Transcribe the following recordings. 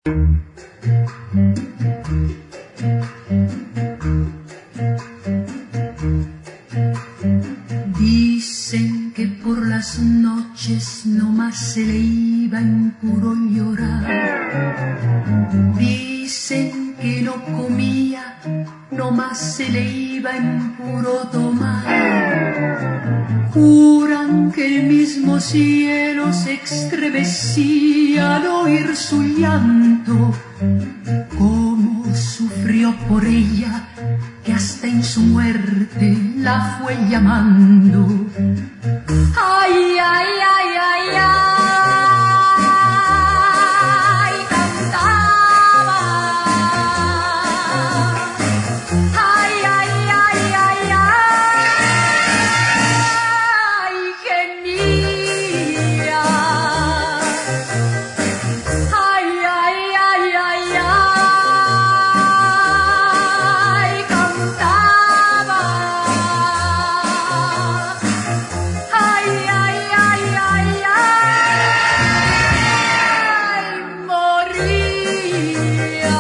Dicen que por las noches nomás se le iba en puro llorar. Dicen que no comía, nomás se le iba en puro tomar. Juran que el mismo cielo se estremecía al oír su llanto. Cómo sufrió por ella, que hasta en su muerte la fue llamando. Ay, ay, ay, ay, ay, cantaba. Ay, ay, ay, ay, ay, gemía. Ay, ay, ay, ay, ay, cantaba. Ay, ay, ay, ay, ay, moría.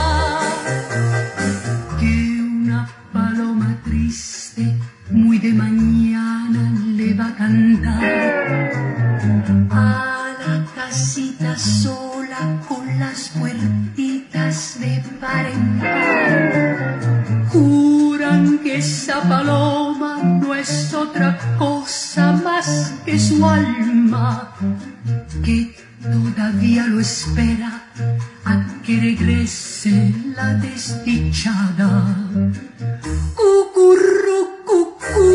Que una paloma triste muy de mañana le va a cantar a la casita sola con las puertitas de par en par. Juran que esa paloma no es otra cosa más que su alma, que todavía lo espera a que regrese la desdichada. Cucurru, cucú,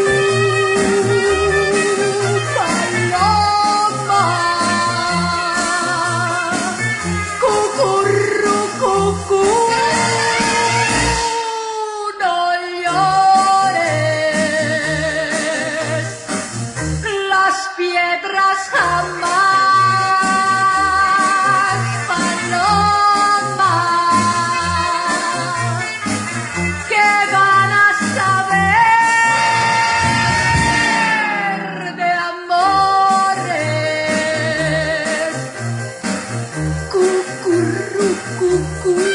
paloma. Cucurru, cucú, no llores, las piedras jamás, paloma. ¿Qué van a saber de amores? Cucurru, cucú.